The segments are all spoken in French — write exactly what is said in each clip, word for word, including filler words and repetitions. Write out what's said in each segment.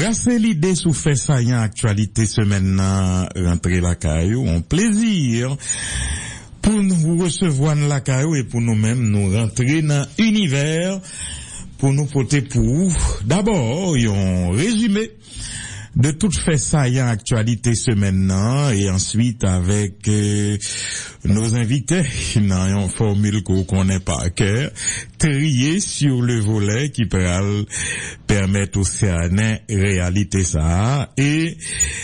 brasser l'idée sous fait saillant actualité semaine rentrer la caillou, on plaisir pour nous recevoir la caillou et pour nous-mêmes nous rentrer dans l'univers pour nous porter pour d'abord un résumé de toute fait saillant actualité semaine et ensuite avec euh, nos invités dans une formule qu'on connaît par cœur, trier sur le volet qui peut permettre au Océanin réalité ça et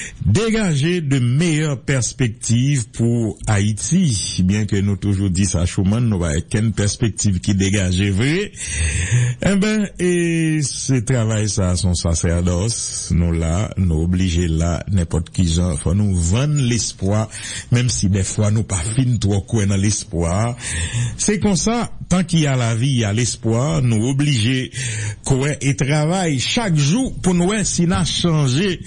dégager de meilleures perspectives pour Haïti, bien que nous toujours dit ça Schumann, nous avons qu'une perspective qui dégage vrai. Eh ben et ce travail ça son sacerdoce, nous là nous obligés là n'importe qui genre faut nous vendre l'espoir même si des fois nous pas fin trop quoi dans l'espoir. C'est comme ça, tant qu'il y a la vie, il y a l'espoir, nous obligés quoi et travail chaque jour pour nous si n'a changé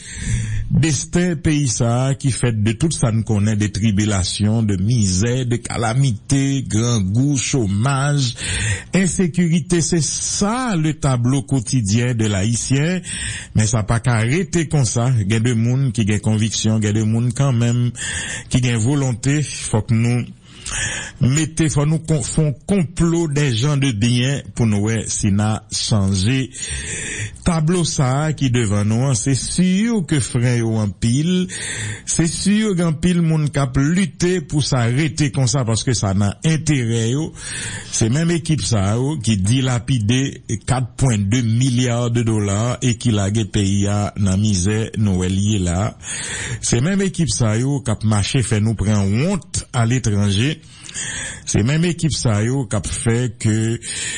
destin pays ça qui fait de tout ça nous connaît des tribulations, de misère, de calamité, grand goût, chômage, insécurité, c'est ça le tableau quotidien de l'haïtien, mais ça pas qu'arrêter comme ça, il y a des monde qui ont conviction, il y a des monde quand même qui ont volonté, faut que nous mettez, faut nous font complot des gens de bien pour nous si n'a changé tableau ça qui devant nous, c'est sûr que frère en pile, c'est sûr qu'en pile monde cap lutter pour s'arrêter comme ça parce que ça n'a intérêt. C'est même équipe ça qui dilapidé quatre virgule deux milliards de dollars et qui l'a pays à dans misère Noël là. C'est même équipe ça cap marché fait nous prendre honte à l'étranger. C'est même équipe ça yo qui a fait que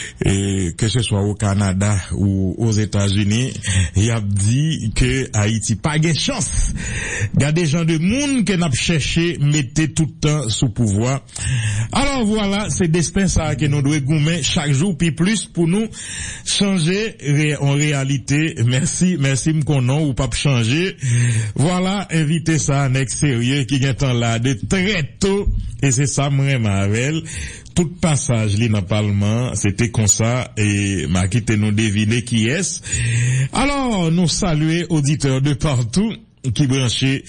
eh, que ce soit au Canada ou aux États-Unis, il a dit que Haïti pas de chance. Il y a des gens de monde qui n'a cherché mettre tout le temps sous pouvoir. Alors voilà, c'est destin ça que nous devons gommer chaque jour puis plus pour nous changer ré, en réalité. Merci, merci m'konon ou pas changer. Voilà, inviter ça un ex sérieux qui est en là de très tôt et c'est ça vraiment avec tout passage li dans parlement c'était comme ça et m'a quitté nous deviner qui est. Alors nous saluer auditeurs de partout qui branché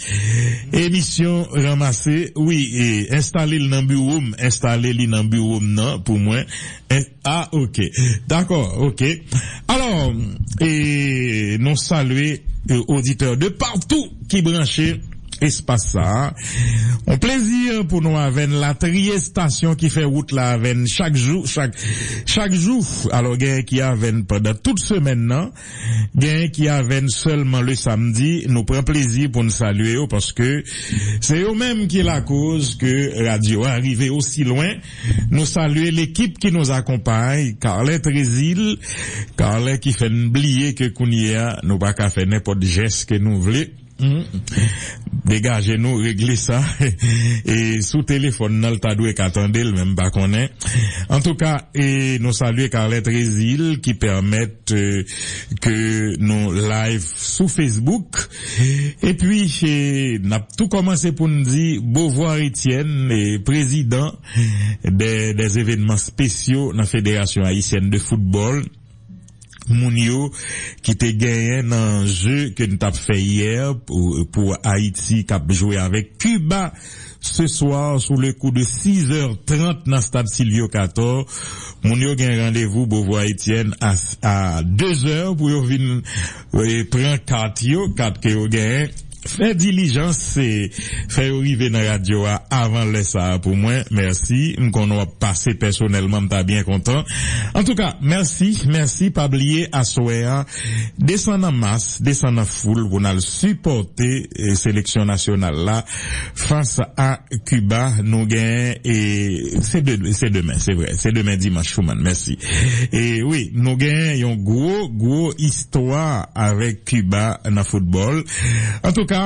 émission ramassée oui et installer le dans bureau installer li dans bureau non pour moi ah OK d'accord OK alors et nous saluer auditeurs de partout qui branché espace ça. Un plaisir pour nous avec la trier station qui fait route là avec chaque jour, chaque, chaque jour. Alors, gain qui avec pendant toute semaine, non? Gain qui avec seulement le samedi. Nous prenons plaisir pour nous saluer parce que c'est eux-mêmes qui est la cause que Radio arrivé aussi loin. Nous saluer l'équipe qui nous accompagne, Carlette Résil, Carlette qui fait oublier que Kounia, nous pas qu'à faire n'importe geste que nous voulons. Mmh. Dégagez-nous, réglez ça et sous téléphone nous t'a doué qu'attendez le même pas qu'on est. En tout cas, et nous saluer Carlette Résil qui permettent euh, que nous live sous Facebook et puis et, n'a tout commencé pour nous dire Beauvoir Étienne et président des, des événements spéciaux dans la Fédération haïtienne de football. Mounio qui te gagné dans un jeu que nous avons fait hier pour, pour Haïti qui a joué avec Cuba ce soir sous le coup de six heures trente dans le stade Silvio Cator. Mounio gagne rendez-vous Beauvoir Étienne à, à deux heures pour venir prendre quatre yo, quatre que yo gagne. Faire diligence, c'est faire arriver dans la radio avant le ça pour moi. Merci. Qu'on a passé personnellement, m'ta bien content. En tout cas, merci, merci, pas oublier à Soéa, descendre en masse, descendre en foule, pour nous supporter, euh, sélection nationale là, face à Cuba, nous gagnons, et c'est de, c'est demain, c'est vrai, c'est demain dimanche, Schumann, merci. Et oui, nous gagnons une gros, gros histoire avec Cuba dans le football. En tout cas,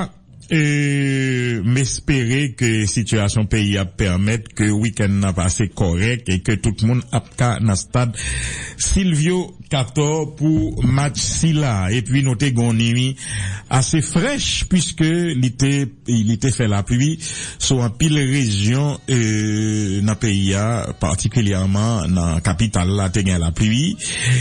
euh, m'espérer que situation pays a permettre que week-end n'a passé correct et que tout le monde a qu'à dans stade Silvio quatorze pour match si là. Et puis noter gon nuit assez fraîche puisque il était il était fait la pluie sur un pile région euh, dans pays a, particulièrement dans capitale là te gain la pluie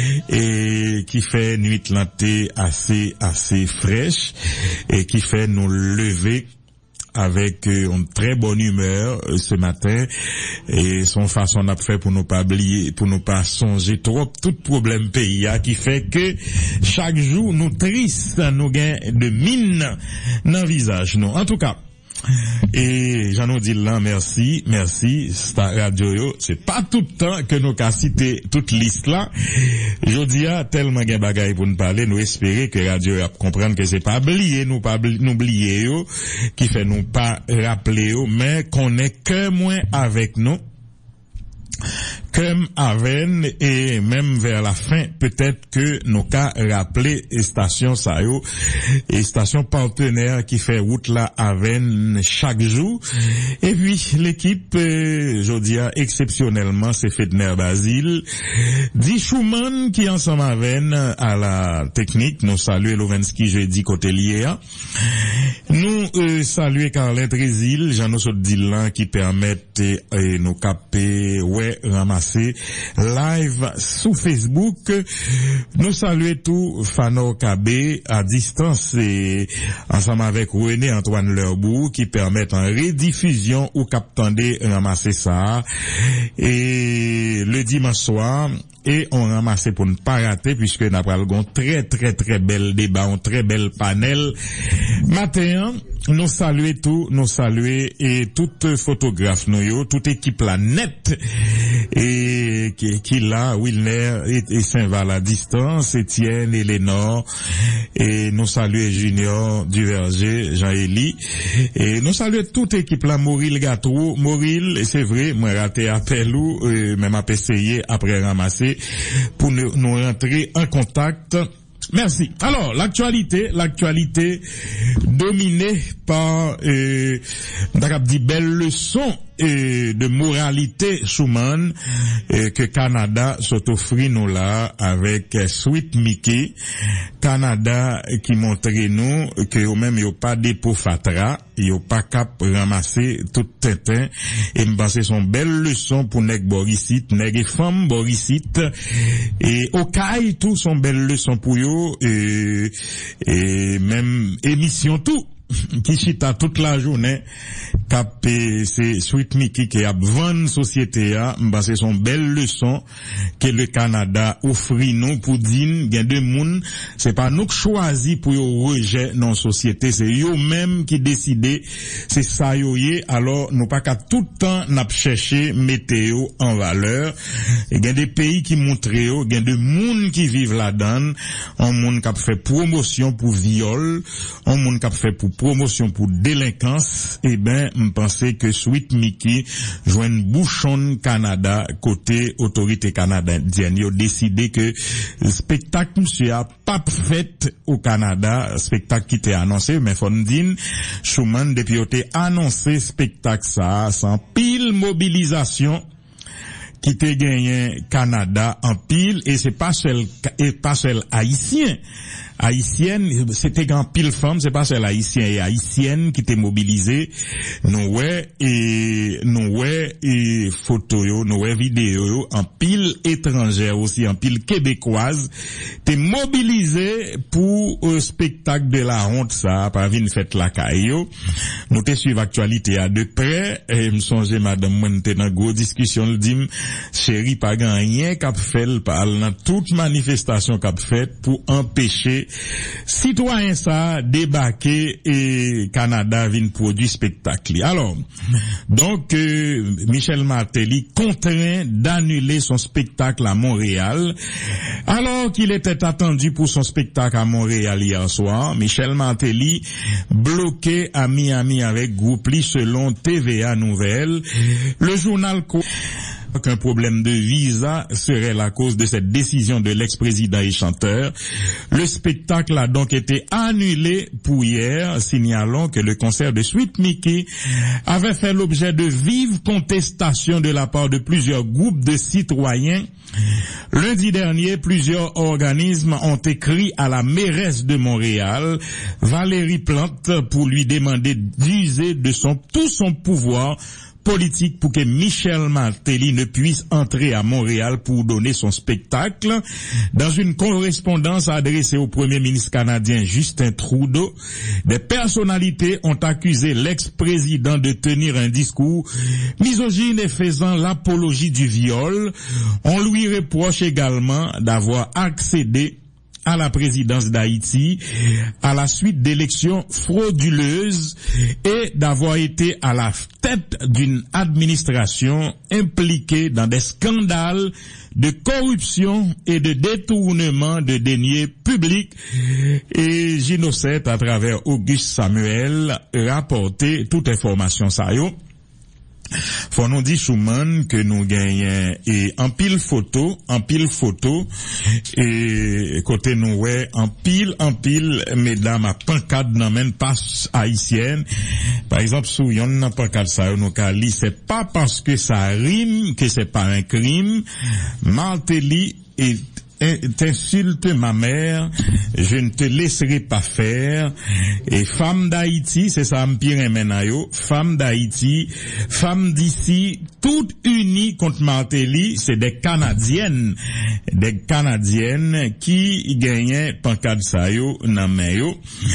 et qui fait nuit là assez assez fraîche et qui fait nous lever avec euh, une très bonne humeur euh, ce matin et son façon d'a fait pour nous pas oublier pour nous pas songer trop tout problème pays qui fait que chaque jour nous triste nous gain de mine dans visage nous en tout cas. Et j'en ai dit là, merci, merci, Star Radio yo, c'est pas tout le temps que nous avons cité toute liste là. Je dis à tellement de bagaille pour nous parler, nous espérer que Radio a comprendre que c'est pas oublier, nous pas oublier yo, qui fait nous pas rappeler yo, mais qu'on est que moins avec nous. Comme Aven et même vers la fin peut-être que nous cas rappeler station ça yo et station partenaire qui fait route là Aven chaque jour et puis l'équipe euh, je dis exceptionnellement c'est Fedner Basile dit Schumann qui ensemble Aven à la technique nous saluer Lovensky jeudi côté lié nous euh, saluer Carlette Résil Jean-Nos Dylan qui permettent euh, nous caper ouais ramasser live sous Facebook. Nous saluons tout Fano Kabé à distance et ensemble avec René Antoine Lerbou qui permettent en rediffusion ou captandé ramasser ça et le dimanche soir et on ramasse pour ne pas rater puisque nous avons un très très très bel débat, un très bel panel. Matin, nous saluons tout, nous saluons et toute photographe nous, toute équipe la net et qui, qui là, Wilner et, et Saint-Val à distance, Étienne et Lénore et nous saluons Junior Duverger, Jean-Élie et nous saluons toute équipe là, Mauril Gateau, Mauril, et c'est vrai, moi raté appel ou euh, même à essayer après ramasser pour nous, nous rentrer en contact. Merci. Alors, l'actualité, l'actualité dominée par, euh, dit belle leçon euh, de moralité Schumann euh, que Canada s'offre nous là avec euh, Sweet Mickey. Canada qui montre nous que eux même yo pas dépôt fatra, yo pas cap ramasser tout tintin et me penser son belle leçon pour nèg Borisite, nèg femme Borisite et au caille tout son belle leçon pour yo et, et même émission tout qui chita toute la journée cap c'est Sweet Mickey qui a vendre société a parce que son belle leçon que le Canada offre nous pour dire gain de monde c'est pas nous qui choisi pour rejet non société c'est eux même qui décider c'est ça yo yé alors nous pas qu'à tout le temps n'a chercher météo en valeur et gain des pays qui montrent yo gain de monde qui vivent là-dedans un monde qui a fait promotion pour viol un monde qui a fait pour promotion pour délinquance et ben me penser que Sweet Mickey joine bouchon Canada côté autorité canadienne yo décidé que le spectacle monsieur a pas fait au Canada spectacle qui était annoncé mais Fondine Schumann depuis était annoncé spectacle ça sans pile mobilisation qui te gagné Canada en pile et c'est pas seul et pas seul haïtien haïtienne c'était grand pile femme c'est pas seul haïtien et haïtienne qui t'est mobilisé nous ouais et nous ouais et photo yo nous ouais vidéo en pile étrangère aussi en pile québécoise t'es mobilisé pour un spectacle de la honte ça par une fête la caillou nous te suivre actualité à de près et me songer madame moi t'es dans gros discussion le dit chéri pas rien qu'a fait parle dans toute manifestation qu'a fait pour empêcher citoyens ça débarquer et Canada vient produire spectacle. Alors, donc euh, Michel Martelly contraint d'annuler son spectacle à Montréal alors qu'il était attendu pour son spectacle à Montréal hier soir. Michel Martelly bloqué à Miami avec Groupli selon T V A Nouvelles. Le journal co- qu'un problème de visa serait la cause de cette décision de l'ex-président et chanteur. Le spectacle a donc été annulé pour hier, signalant que le concert de Sweet Mickey avait fait l'objet de vives contestations de la part de plusieurs groupes de citoyens. Lundi dernier, plusieurs organismes ont écrit à la mairesse de Montréal, Valérie Plante, pour lui demander d'user de son, tout son pouvoir politique pour que Michel Martelly ne puisse entrer à Montréal pour donner son spectacle. Dans une correspondance adressée au Premier ministre canadien Justin Trudeau, des personnalités ont accusé l'ex-président de tenir un discours misogyne et faisant l'apologie du viol. On lui reproche également d'avoir accédé à la présidence d'Haïti à la suite d'élections frauduleuses et d'avoir été à la tête d'une administration impliquée dans des scandales de corruption et de détournement de deniers publics. Et Ginocet, à travers Auguste Samuel, rapporté toute information ça yo. Faut nous dire Schumann que nous gagnons et en pile photo, en pile photo et côté nous ouais en pile en pile mesdames à pancade dans même passe haïtienne. Par exemple sous yon pancade ça nous cali, c'est pas parce que ça rime que c'est pas un crime. Martelly est t'insulte ma mère, je ne te laisserai pas faire. Et femme d'Haïti, c'est ça m'pire menayo, femme d'Haïti, femme d'ici, toutes unies contre Martelly, c'est des Canadiennes, des Canadiennes qui gagnaient pancade ça yo nan men yo.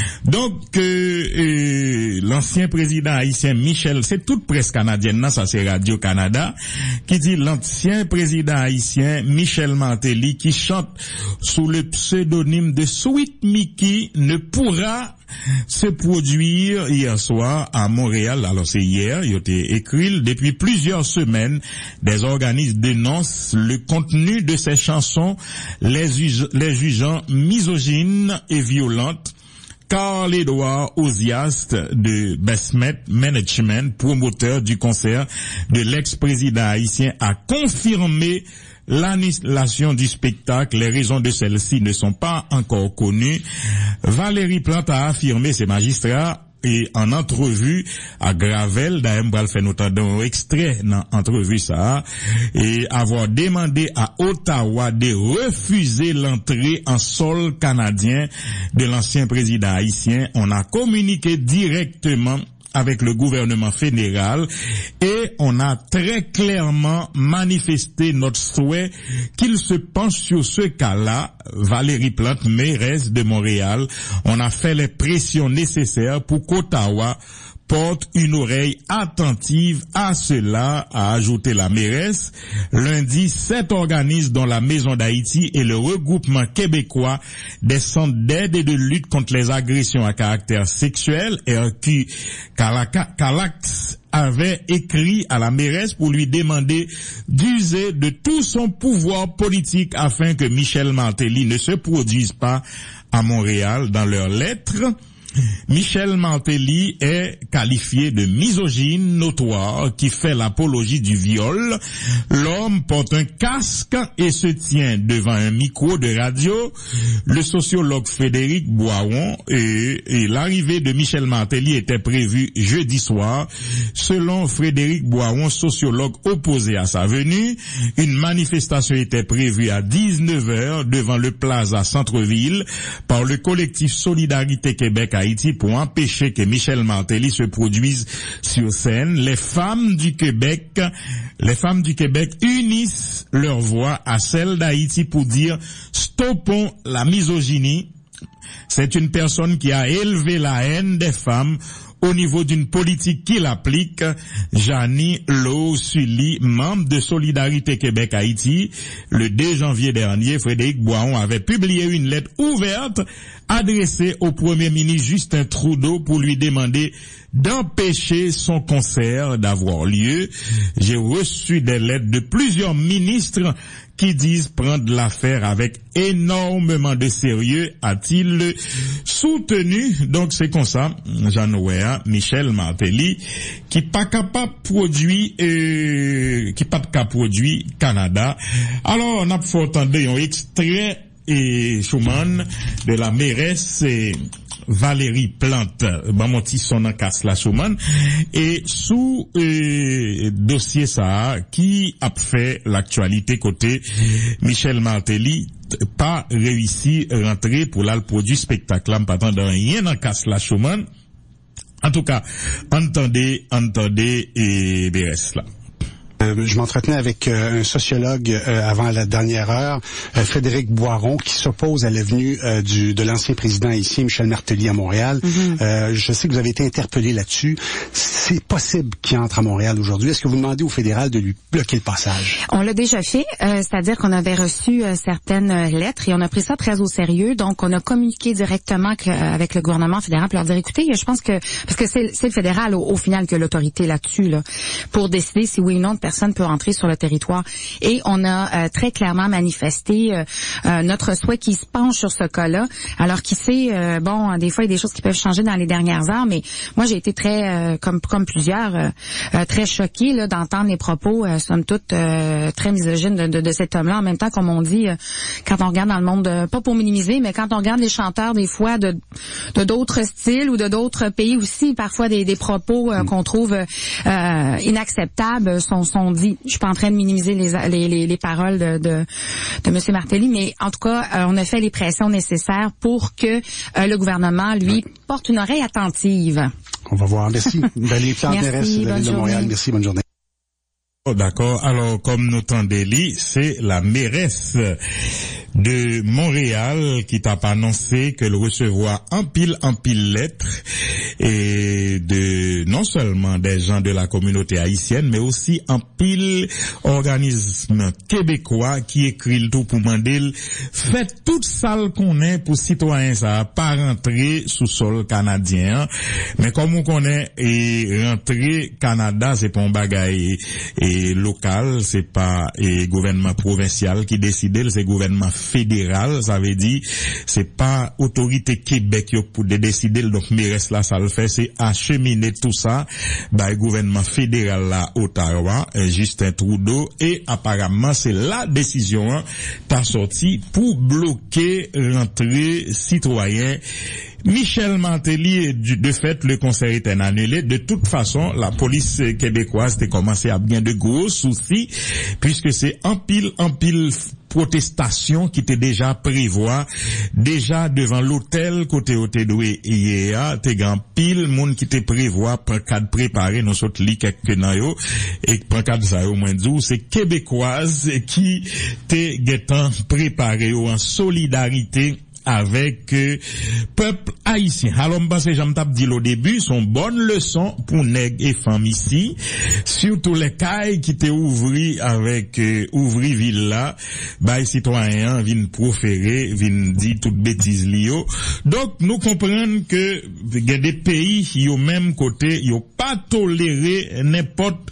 Donc euh, euh, l'ancien président haïtien Michel, c'est toute presse canadienne, non, ça c'est Radio Canada, qui dit l'ancien président haïtien Michel Martelly qui chante sous le pseudonyme de Sweet Mickey ne pourra se produire hier soir à Montréal. Alors c'est hier, il a été écrit depuis plusieurs semaines, des organismes dénoncent le contenu de ces chansons, les, les jugeant misogynes et violentes. Carl-Édouard Oziast de Besmet Management, promoteur du concert de l'ex-président haïtien, a confirmé l'annulation du spectacle. Les raisons de celle-ci ne sont pas encore connues. Valérie Plante a affirmé, ces magistrats, et en entrevue à Gravel, d'ailleurs, on va faire notamment un extrait dans entrevue ça, et avoir demandé à Ottawa de refuser l'entrée en sol canadien de l'ancien président haïtien. On a communiqué directement avec le gouvernement fédéral et on a très clairement manifesté notre souhait qu'il se penche sur ce cas-là. Valérie Plante, mairesse de Montréal, on a fait les pressions nécessaires pour qu'Ottawa porte une oreille attentive à cela, a ajouté la mairesse. Lundi, sept organismes dont la Maison d'Haïti et le regroupement québécois des centres d'aide et de lutte contre les agressions à caractère sexuel, R Q Calax, avait écrit à la mairesse pour lui demander d'user de tout son pouvoir politique afin que Michel Martelly ne se produise pas à Montréal. Dans leur lettre, Michel Martelly est qualifié de misogyne notoire qui fait l'apologie du viol. L'homme porte un casque et se tient devant un micro de radio. Le sociologue Frédéric Boiron et, et l'arrivée de Michel Martelly était prévue jeudi soir. Selon Frédéric Boiron, sociologue opposé à sa venue, une manifestation était prévue à dix-neuf heures devant le Plaza Centre-Ville par le collectif Solidarité Québec Haïti pour empêcher que Michel Martelly se produise sur scène. Les femmes du Québec, les femmes du Québec unissent leur voix à celle d'Haïti pour dire stoppons la misogynie. C'est une personne qui a élevé la haine des femmes au niveau d'une politique qu'il applique. Janie Lo Sully, membre de Solidarité Québec Haïti, le deux janvier dernier, Frédéric Boiron avait publié une lettre ouverte adressée au Premier ministre Justin Trudeau pour lui demander d'empêcher son concert d'avoir lieu. J'ai reçu des lettres de plusieurs ministres qui disent prendre l'affaire avec énormément de sérieux, a-t-il soutenu. Donc c'est comme ça, Jean-Noël Michel Martelly, qui pas capable produit, euh, qui pas capable produit Canada. Alors on a fait entendre un extrait et Schumann de la mairesse et Valérie Plante, Bamoti son en casse la Schumann, et sous euh, dossier ça qui a fait l'actualité côté Michel Martelly pas réussi à rentrer pour là le produit spectacle, en partant de rien en casse la Schumann. En tout cas, entendez, entendez et B S là. Euh, je m'entretenais avec euh, un sociologue euh, avant la dernière heure, euh, Frédéric Boiron, qui s'oppose à la venue euh, du, de l'ancien président haïtien Michel Martelly à Montréal. Mm-hmm. Euh, je sais que vous avez été interpellé là-dessus. C'est possible qu'il entre à Montréal aujourd'hui. Est-ce que vous demandez au fédéral de lui bloquer le passage? On l'a déjà fait, euh, c'est-à-dire qu'on avait reçu euh, certaines lettres et on a pris ça très au sérieux. Donc, on a communiqué directement que, euh, avec le gouvernement fédéral pour leur dire, écoutez, je pense que, parce que c'est, c'est le fédéral au, au final qui a l'autorité là-dessus, là, pour décider si oui ou non personne peut entrer sur le territoire. Et on a euh, très clairement manifesté euh, euh, notre souhait qui se penche sur ce cas-là. Alors qui sait, euh, bon, des fois il y a des choses qui peuvent changer dans les dernières heures, mais moi j'ai été très, euh, comme comme plusieurs, euh, euh, très choquée là d'entendre les propos, euh, somme toute euh, très misogynes de, de, de cet homme-là. En même temps, comme on dit, euh, quand on regarde dans le monde, euh, pas pour minimiser, mais quand on regarde les chanteurs des fois de de d'autres styles ou de d'autres pays aussi, parfois des, des propos euh, qu'on trouve euh, inacceptables sont sont dits. Je suis pas en train de minimiser les les les, les paroles de de, de M. Martelly, mais en tout cas, euh, on a fait les pressions nécessaires pour que euh, le gouvernement lui porte une oreille attentive. On va voir. Merci. Valérie Plante, mairesse de la ville de Montréal. Merci, bonne journée. Oh, d'accord. Alors, comme nous tendez-li, c'est la mairesse de Montréal qui t'a annoncé qu'elle recevra en pile en pile lettres et de non seulement des gens de la communauté haïtienne, mais aussi en pile organismes québécois qui écrivent tout pour demander faites toute salle qu'on est pour citoyens ça pas rentrer sous sol canadien, mais comme on connaît et rentrer Canada c'est pas un bagaille et local, c'est pas et gouvernement provincial qui décide, c'est gouvernement fédéral, ça veut dire c'est pas autorité Québec pour décider, donc mairesse là ça le fait, c'est acheminer tout ça bah le gouvernement fédéral là Ottawa, Justin Trudeau, et apparemment c'est la décision hein, t'as sorti pour bloquer l'entrée citoyen Michel Martelly, de fait, le concert était annulé. De toute façon, la police québécoise a commencé à bien de gros soucis, puisque c'est en pile, en pile protestation qui était déjà prévoit, déjà devant l'hôtel côté hôtel doué hier, t'es grand pile monde qui te prévoit pour cadre préparé, nous autres li quelques nayo, et pour cadre ça au moins dou, c'est québécoise qui t'es guettant préparé en solidarité avec euh, peuple haïtien. Alors, je pense que j'aime t'ap dit au début, sont bonnes leçons pour nèg et femmes ici, surtout les cailles qui t'es ouvri avec euh, ouvri ville là, bah les citoyens viennent proférer, viennent dire toute bêtise lio. Donc, nous comprenons que il y a des pays qui au même côté, ils ont pas toléré n'importe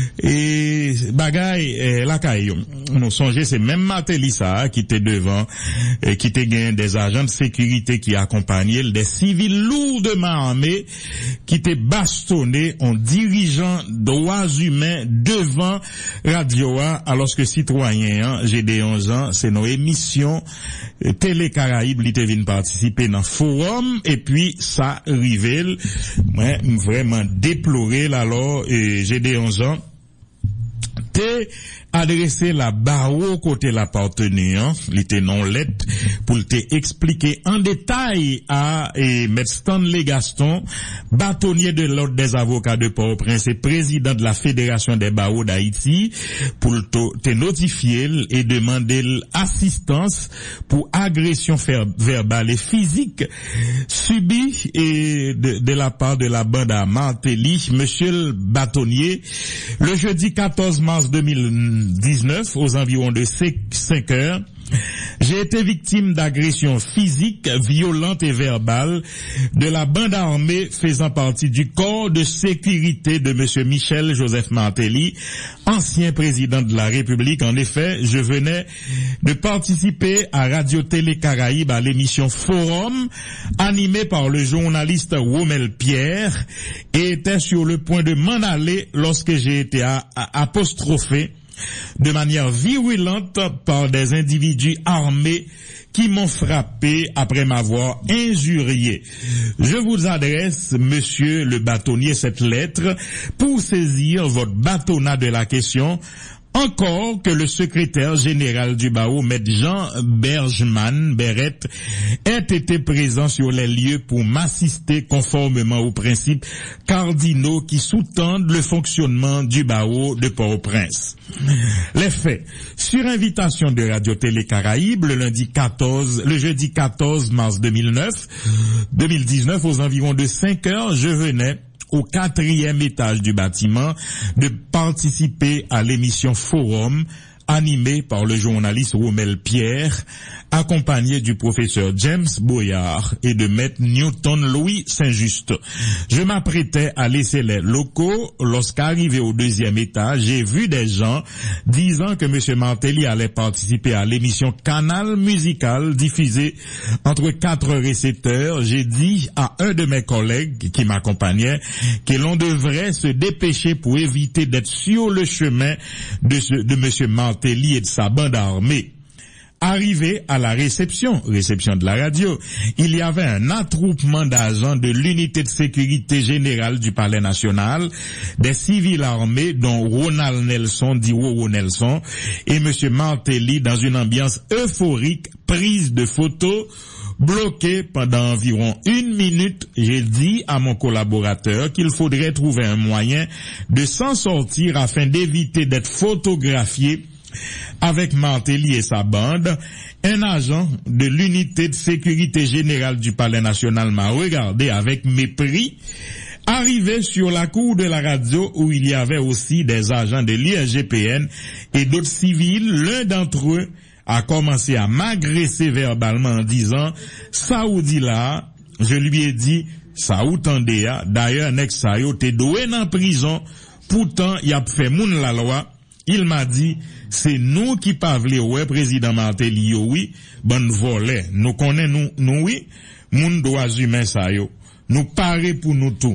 et bagaille eh, la caille. Nous songez c'est même Martelly ça qui était devant et qui était gagné des agents de sécurité qui accompagnaient des civils lourdement armés qui étaient bastonnés en dirigeant droits humains devant Radio A, alors que citoyens, j'ai des onze ans, c'est nos émissions Télé Caraïbes, ils viennent participer dans le forum, et puis ça rivel, ouais, vraiment déploré, alors, et j'ai des onze ans, t'es adresser la barreau côté l'appartenant, il était non lettre, pour te expliquer en détail à et M. Stanley Gaston, bâtonnier de l'ordre des avocats de Port-au-Prince et président de la Fédération des barreaux d'Haïti, pour te notifier et demander l'assistance pour agression verbale et physique subie et de, de la part de la bande à Martelly, monsieur le bâtonnier, le jeudi quatorze mars deux mille dix-neuf, aux environs de cinq heures, J'ai été victime d'agressions physiques, violentes et verbales de la bande armée faisant partie du corps de sécurité de M. Michel Joseph Martelly, ancien président de la République. En effet, je venais de participer à Radio-Télé Caraïbes à l'émission Forum, animée par le journaliste Rommel Pierre, et était sur le point de m'en aller lorsque j'ai été à, à, apostrophé de manière virulente par des individus armés qui m'ont frappé après m'avoir injurié. Je vous adresse, monsieur le bâtonnier, cette lettre pour saisir votre bâtonnat de la question. Encore que le secrétaire général du B A O, M. Jean Bergman Beret, ait été présent sur les lieux pour m'assister conformément aux principes cardinaux qui sous-tendent le fonctionnement du B A O de Port-au-Prince. Les faits. Sur invitation de Radio-Télé Caraïbes, le lundi quatorze, le jeudi quatorze mars deux mille neuf, deux mille dix-neuf, aux environs de cinq heures, je venais au quatrième étage du bâtiment de participer à l'émission Forum animée par le journaliste Rommel Pierre, accompagné du professeur James Boyard et de maître Newton Louis Saint-Just. Je m'apprêtais à laisser les locaux lorsqu'arrivé au deuxième étage, j'ai vu des gens disant que M. Martelly allait participer à l'émission Canal Musical diffusée entre quatre heures et sept heures. J'ai dit à un de mes collègues qui m'accompagnait que l'on devrait se dépêcher pour éviter d'être sur le chemin de, ce, de M. Martelly et de sa bande armée. Arrivé à la réception, réception de la radio, il y avait un attroupement d'agents de l'unité de sécurité générale du Palais National, des civils armés dont Ronald Nelson, dit Roro Nelson, et M. Martelly dans une ambiance euphorique, prise de photos, bloqué pendant environ une minute. J'ai dit à mon collaborateur qu'il faudrait trouver un moyen de s'en sortir afin d'éviter d'être photographié avec Martelly et sa bande. Un agent de l'unité de sécurité générale du Palais National m'a regardé avec mépris. Arrivé sur la cour de la radio où il y avait aussi des agents de l'I S G P N et d'autres civils, l'un d'entre eux a commencé à m'agresser verbalement en disant « Saoudi là », je lui ai dit « Saoudi ya, d'ailleurs, nek sa yo te doué en prison, pourtant y a fait moun la loi ». Il m'a dit, c'est nous qui pavle ouais président Martelly yo oui, bonne volée, nous connaît nous nous oui, moun droits humains ça yo, nous paré pour nous tout.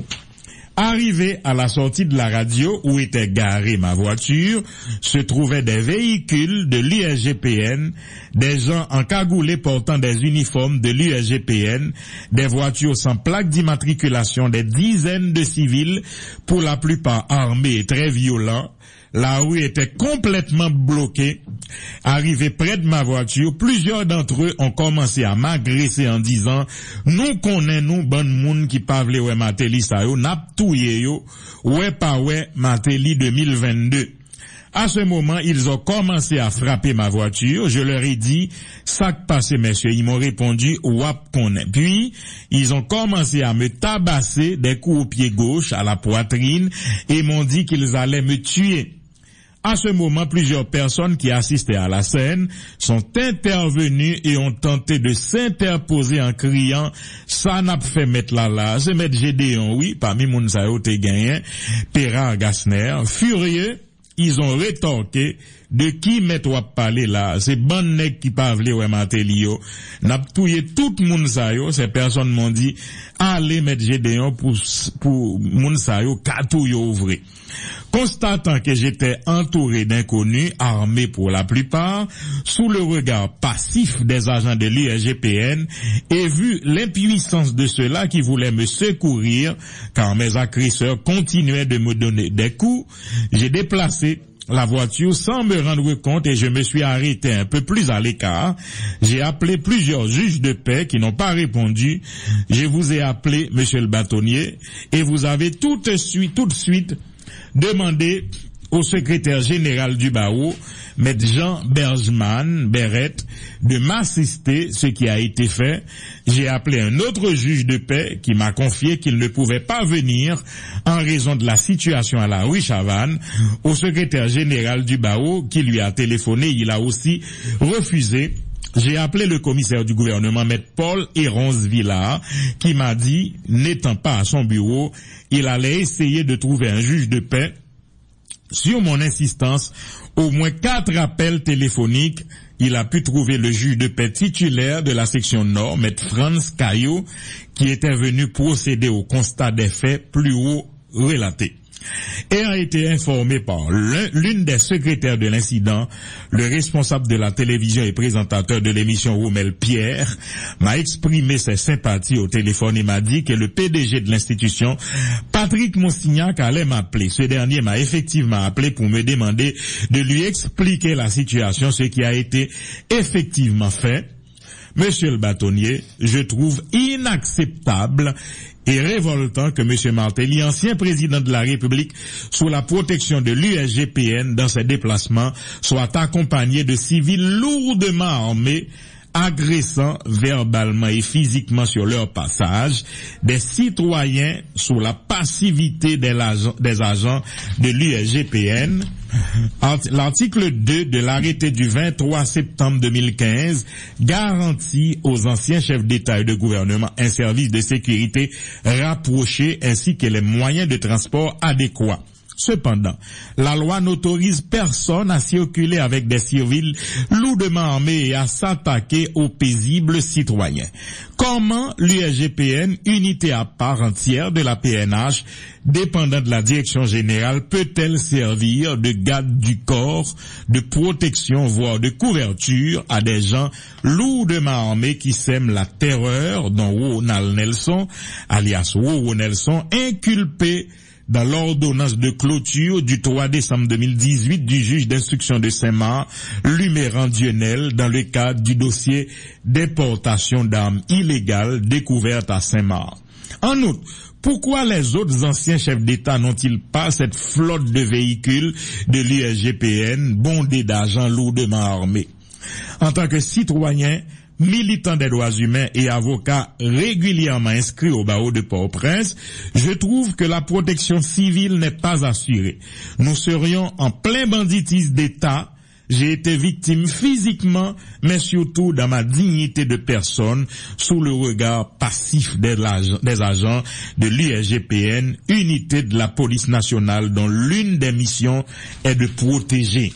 Arrivé à la sortie de la radio où était garée ma voiture, se trouvaient des véhicules de l'U S G P N, des gens encagoulés portant des uniformes de l'U S G P N, des voitures sans plaque d'immatriculation, des dizaines de civils, pour la plupart armés et très violents. La rue était complètement bloquée. Arrivé près de ma voiture, plusieurs d'entre eux ont commencé à m'agresser en disant « Nous connaissons bonne moun qui pavle ouais Martelly sa yo, nap touye yo, ouais pas ouais Martelly deux mille vingt-deux ». À ce moment, ils ont commencé à frapper ma voiture. Je leur ai dit, ça que passé, messieurs. Ils m'ont répondu, wap connaît. Puis, ils ont commencé à me tabasser des coups au pied gauche, à la poitrine, et m'ont dit qu'ils allaient me tuer. À ce moment, plusieurs personnes qui assistaient à la scène sont intervenues et ont tenté de s'interposer en criant « Ça n'a pas fait mettre là là, c'est mettre Gédéon, oui, parmi moun sa yo te gagné, Perra Gassner, furieux. » Ils ont rétorqué, de qui met wap parler là, c'est bon nèg qui pa vle ouais Martelly yo, n'a touye tout moun sa yo. Ces personnes m'ont dit, allez mettre Gédéon pour, pour moun sa yo, katou yo ouvre. Constatant que j'étais entouré d'inconnus, armés pour la plupart, sous le regard passif des agents de l'I S G P N, et vu l'impuissance de ceux-là qui voulaient me secourir, car mes agresseurs continuaient de me donner des coups, j'ai déplacé la voiture sans me rendre compte et je me suis arrêté un peu plus à l'écart. J'ai appelé plusieurs juges de paix qui n'ont pas répondu. Je vous ai appelé, monsieur le bâtonnier, et vous avez tout de suite, tout de suite demandé au secrétaire général du B A O, M. Jean Bergman Beret, de m'assister, ce qui a été fait. J'ai appelé un autre juge de paix qui m'a confié qu'il ne pouvait pas venir en raison de la situation à la rue Chavannes. Au secrétaire général du B A O qui lui a téléphoné, il a aussi refusé J'ai appelé le commissaire du gouvernement, maître Paul Hérons Villard, qui m'a dit, n'étant pas à son bureau, il allait essayer de trouver un juge de paix. Sur mon insistance, au moins quatre appels téléphoniques, il a pu trouver le juge de paix titulaire de la section Nord, maître Franz Caillot, qui était venu procéder au constat des faits plus haut relatés. Ayant été informé par l'une des secrétaires de l'incident, le responsable de la télévision et présentateur de l'émission Roumel Pierre m'a exprimé ses sympathies au téléphone et m'a dit que le P D G de l'institution, Patrick Monsignac, allait m'appeler. Ce dernier m'a effectivement appelé pour me demander de lui expliquer la situation, ce qui a été effectivement fait. Monsieur le bâtonnier, je trouve inacceptable et révoltant que Monsieur Martelly, ancien président de la République, sous la protection de l'U S G P N dans ses déplacements, soit accompagné de civils lourdement armés, agressant verbalement et physiquement sur leur passage des citoyens sous la passivité des agents, des agents de l'U S G P N. L'article deux de l'arrêté du vingt-trois septembre deux mille quinze garantit aux anciens chefs d'État et de gouvernement un service de sécurité rapproché ainsi que les moyens de transport adéquats. Cependant, la loi n'autorise personne à circuler avec des civils lourdement armés et à s'attaquer aux paisibles citoyens. Comment l'U S G P N, unité à part entière de la P N H, dépendant de la direction générale, peut-elle servir de garde du corps, de protection, voire de couverture à des gens lourdement armés qui sèment la terreur, dont Ronald Nelson, alias Roro Nelson, inculpé dans l'ordonnance de clôture du trois décembre deux mille dix-huit du juge d'instruction de Saint-Marc, Luméran Dionel, dans le cadre du dossier déportation d'armes illégales découvertes à Saint-Marc. En outre, pourquoi les autres anciens chefs d'État n'ont-ils pas cette flotte de véhicules de l'U S G P N bondés d'agents lourdement armés? En tant que citoyen, militant des droits humains et avocat régulièrement inscrit au barreau de Port-au-Prince, je trouve que la protection civile n'est pas assurée. Nous serions en plein banditisme d'État. J'ai été victime physiquement, mais surtout dans ma dignité de personne, sous le regard passif des, des agents de l'U S G P N, unité de la police nationale dont l'une des missions est de protéger.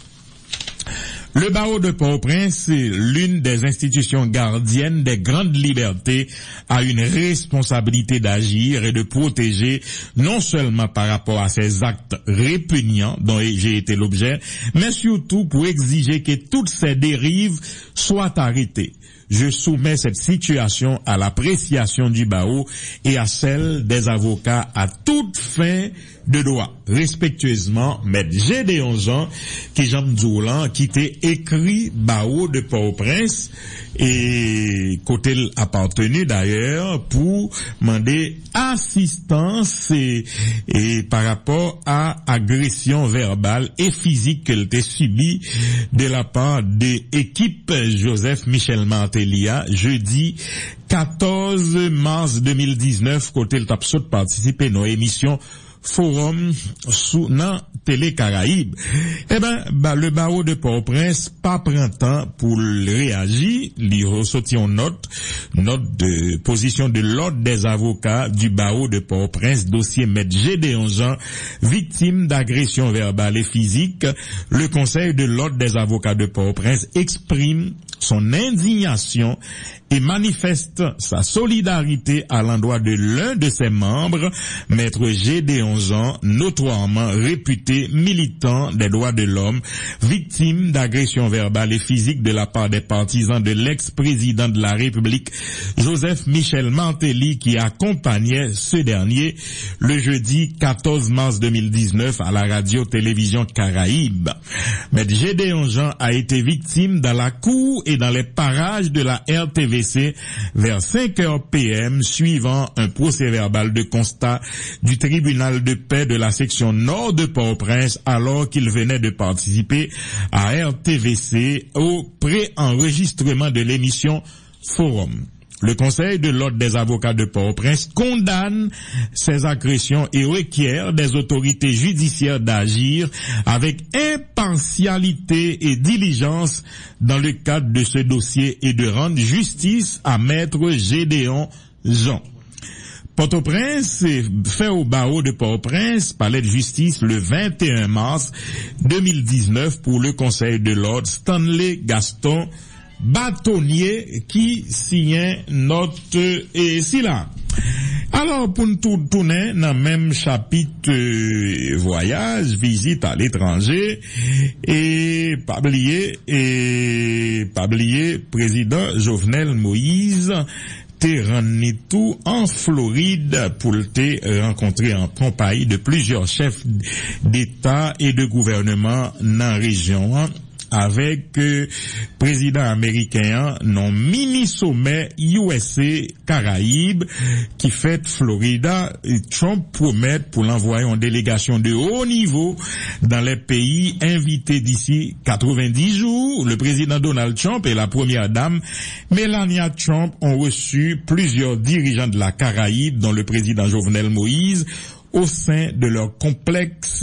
Le barreau de Port-au-Prince, l'une des institutions gardiennes des grandes libertés, a une responsabilité d'agir et de protéger, non seulement par rapport à ces actes répugnants dont j'ai été l'objet, mais surtout pour exiger que toutes ces dérives soient arrêtées. Je soumets cette situation à l'appréciation du barreau et à celle des avocats à toute fin de droit. Respectueusement, Maître Gédéon Jean, qui Jean Mdoulan, qui était écrit barreau de Port-au-Prince et côté appartenu d'ailleurs pour demander assistance et, et par rapport à agression verbale et physique qu'elle était subie de la part de l'équipe Joseph Michel Martellia jeudi quatorze mars deux mille dix-neuf, côté le tapso de participer à nos émissions Forum sous nan Télé Caraïbes. Eh ben, bah, le barreau de Port-au-Prince pas prend temps pour réagir, lui ressorti en note, note de position de l'ordre des avocats du barreau de Port-au-Prince, dossier Maître Gédéon Jean, victime d'agression verbale et physique. Le conseil de l'ordre des avocats de Port-au-Prince exprime son indignation et manifeste sa solidarité à l'endroit de l'un de ses membres, Maître Gédéon Jean, notoirement réputé militant des droits de l'homme, victime d'agressions verbales et physiques de la part des partisans de l'ex-président de la République, Joseph Michel Martelly, qui accompagnait ce dernier le jeudi quatorze mars deux mille dix-neuf à la radio-télévision Caraïbes. Maître Gédéon Jean a été victime dans la cour et dans les parages de la R T V C vers cinq heures P M suivant un procès-verbal de constat du tribunal de paix de la section nord de Port-au-Prince alors qu'il venait de participer à R T V C au pré-enregistrement de l'émission Forum. Le Conseil de l'Ordre des avocats de Port-au-Prince condamne ces agressions et requiert des autorités judiciaires d'agir avec impartialité et diligence dans le cadre de ce dossier et de rendre justice à Maître Gédéon Jean. Port-au-Prince fait au barreau de Port-au-Prince, palais de justice, le vingt et un mars deux mille dix-neuf pour le Conseil de l'Ordre Stanley Gaston Bâtonnier qui signait notre et si là. Alors, pour nous tourner dans le même chapitre euh, voyage, visite à l'étranger, et pas oublier, et pas oublier, président Jovenel Moïse, t'es rendu tout en Floride pour te rencontrer en compagnie de plusieurs chefs d'État et de gouvernement dans la région, hein, avec euh, président américain non mini sommet U S A Caraïbes qui fait Florida. Trump promet pour l'envoyer en délégation de haut niveau dans les pays invités d'ici quatre-vingt-dix jours. Le président Donald Trump et la première dame Melania Trump ont reçu plusieurs dirigeants de la Caraïbe, dont le président Jovenel Moïse, au sein de leur complexe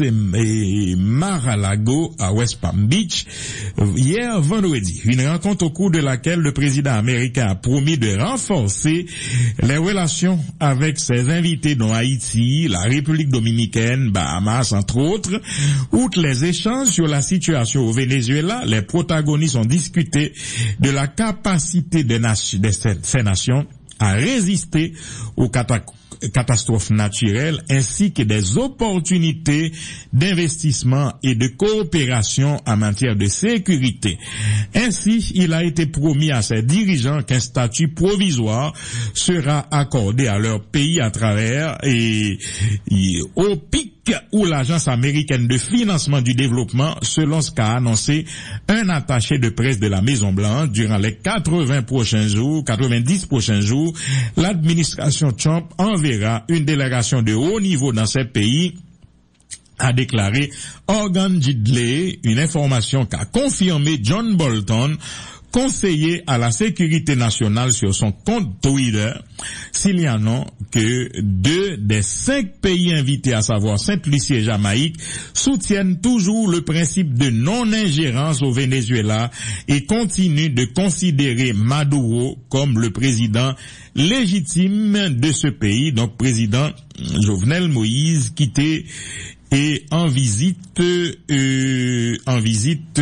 Mar-a-Lago à West Palm Beach hier vendredi. Une rencontre au cours de laquelle le président américain a promis de renforcer les relations avec ses invités dont Haïti, la République dominicaine, Bahamas entre autres. Outre les échanges sur la situation au Venezuela, les protagonistes ont discuté de la capacité de, nation, de ces nations à résister aux catastrophes catastrophes naturelles ainsi que des opportunités d'investissement et de coopération en matière de sécurité. Ainsi, il a été promis à ses dirigeants qu'un statut provisoire sera accordé à leur pays à travers et, et au pic ou l'Agence américaine de financement du développement, selon ce qu'a annoncé un attaché de presse de la Maison-Blanche. Durant les quatre-vingts prochains jours, quatre-vingt-dix prochains jours, l'administration Trump enverra une délégation de haut niveau dans ces pays, a déclaré Organ Gidley, une information qu'a confirmé John Bolton, conseiller à la sécurité nationale, sur son compte Twitter, signalant que deux des cinq pays invités, à savoir Sainte-Lucie et Jamaïque, soutiennent toujours le principe de non-ingérence au Venezuela et continuent de considérer Maduro comme le président légitime de ce pays. Donc, président Jovenel Moïse, qui était et en visite euh, en visite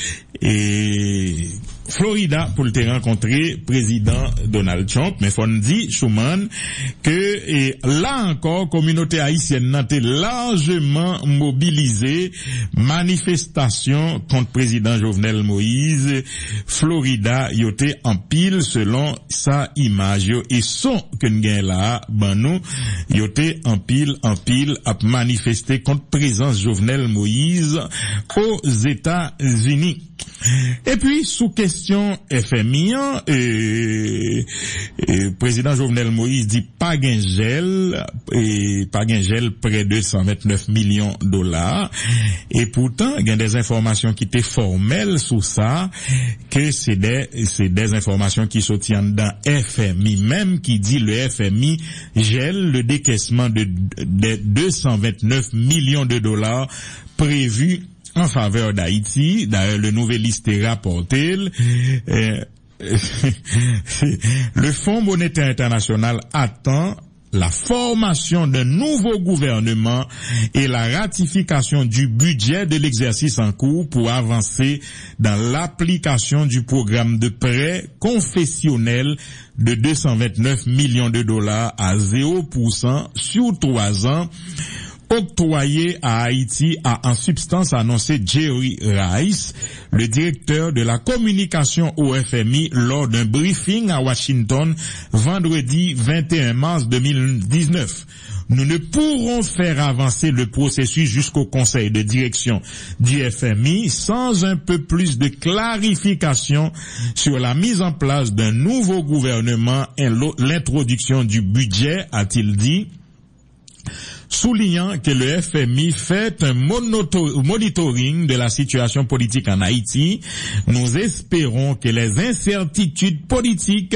et Florida pour le rencontrer président Donald Trump. Mais faut dire Schumann que et là encore communauté haïtienne n'a été largement mobilisée. Manifestation contre président Jovenel Moïse, Florida yoté en pile selon sa image yo, et son que n'gain là ben nous yoté en pile en pile à manifester contre présence Jovenel Moïse aux États-Unis. Et puis, sous question F M I, euh, euh, président Jovenel Moïse dit pas gain gel, et pas gain gel près de cent vingt-neuf millions de dollars. Et pourtant, il y a des informations qui étaient formelles sous ça, que c'est des, c'est des informations qui soutiennent dans F M I même, qui dit le F M I gèle le décaissement de, de deux cent vingt-neuf millions de dollars prévus en faveur d'Haïti. D'ailleurs, le Nouvelliste rapporté, euh, le Fonds monétaire international attend la formation d'un nouveau gouvernement et la ratification du budget de l'exercice en cours pour avancer dans l'application du programme de prêt confessionnel de deux cent vingt-neuf millions de dollars à zéro pour cent sur trois ans, octroyé à Haïti, a en substance annoncé Jerry Rice, le directeur de la communication au F M I, lors d'un briefing à Washington vendredi vingt et un mars deux mille dix-neuf. Nous ne pourrons faire avancer le processus jusqu'au conseil de direction du F M I sans un peu plus de clarification sur la mise en place d'un nouveau gouvernement et l'introduction du budget, a-t-il dit, soulignant que le F M I fait un monitoring de la situation politique en Haïti. Nous espérons que les incertitudes politiques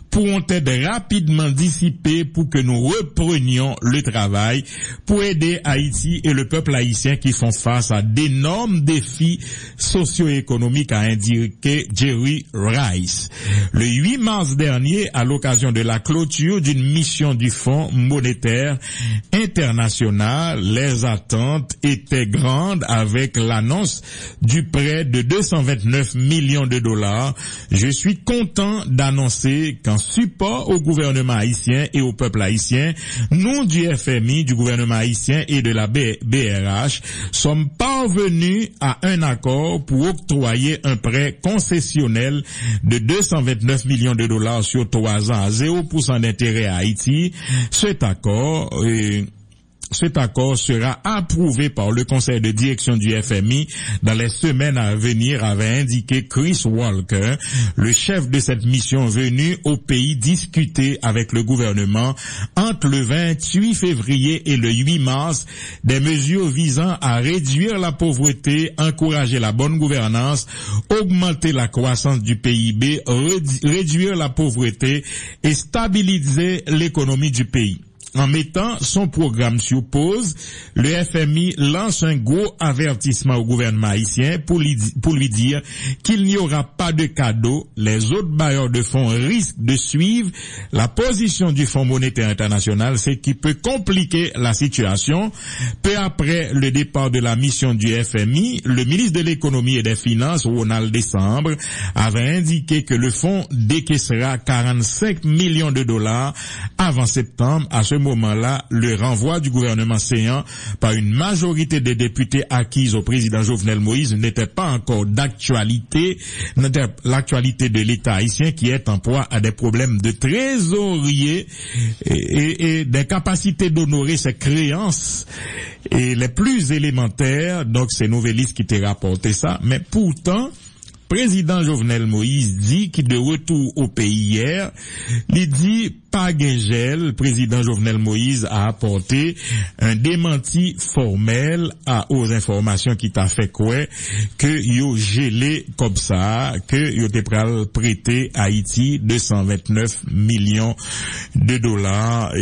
pourront être rapidement dissipées pour que nous reprenions le travail pour aider Haïti et le peuple haïtien qui font face à d'énormes défis socio-économiques, a indiqué Jerry Rice. Le huit mars dernier, à l'occasion de la clôture d'une mission du Fonds monétaire international, les attentes étaient grandes avec l'annonce du prêt de deux cent vingt-neuf millions de dollars. Je suis content d'annoncer qu'en support au gouvernement haïtien et au peuple haïtien, nous du F M I, du gouvernement haïtien et de la B R H sommes parvenus à un accord pour octroyer un prêt concessionnel de deux cent vingt-neuf millions de dollars sur trois ans à zéro pour cent d'intérêt à Haïti. Cet accord euh, Cet accord sera approuvé par le conseil de direction du F M I dans les semaines à venir, avait indiqué Chris Walker, le chef de cette mission venu au pays discuter avec le gouvernement entre le vingt-huit février et le huit mars des mesures visant à réduire la pauvreté, encourager la bonne gouvernance, augmenter la croissance du P I B, réduire la pauvreté et stabiliser l'économie du pays. En mettant son programme sur pause, le F M I lance un gros avertissement au gouvernement haïtien pour lui, pour lui dire qu'il n'y aura pas de cadeau. Les autres bailleurs de fonds risquent de suivre la position du Fonds monétaire international, ce qui peut compliquer la situation. Peu après le départ de la mission du F M I, le ministre de l'économie et des finances, Ronald Décembre, avait indiqué que le fonds décaissera quarante-cinq millions de dollars avant septembre. À ce moment-là, le renvoi du gouvernement séant par une majorité des députés acquise au président Jovenel Moïse n'était pas encore d'actualité, l'actualité de l'État haïtien qui est en proie à des problèmes de trésorerie et, et, et d'incapacité d'honorer ses créances et les plus élémentaires. Donc c'est Novelis qui t'a rapporté ça, mais pourtant président Jovenel Moïse dit qu'il est de retour au pays hier. Il dit pas gel. Président Jovenel Moïse a apporté un démenti formel à, aux informations qui t'a fait quoi que yo gelé comme ça, que yo te pral prêter Haïti deux cent vingt-neuf millions de dollars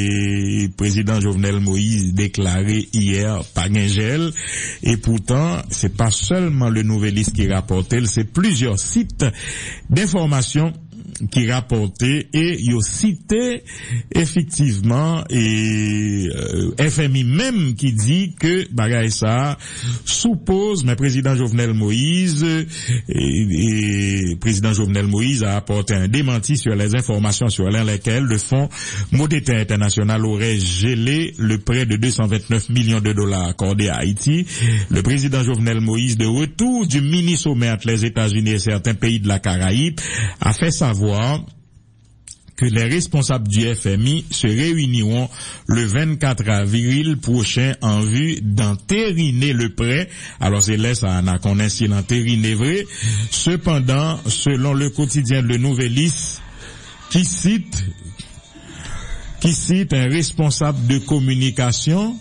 et président Jovenel Moïse déclaré hier pas gel. Et pourtant, c'est pas seulement le Novelis qui rapportait, c'est plusieurs sites d'information qui rapportait et il citait effectivement et euh, F M I même qui dit que bagay ça suppose, mais président Jovenel Moïse et, et président Jovenel Moïse a apporté un démenti sur les informations sur lesquelles le Fonds monétaire international aurait gelé le prêt de deux cent vingt-neuf millions de dollars accordé à Haïti. Le président Jovenel Moïse, de retour du mini-sommet entre les États-Unis et certains pays de la Caraïbe, a fait savoir que les responsables du F M I se réuniront le vingt-quatre avril prochain en vue d'entériner le prêt. Alors c'est là ça n'a qu'on ainsi l'entériner vrai. Cependant, selon le quotidien Le Novelis, qui cite qui cite un responsable de communication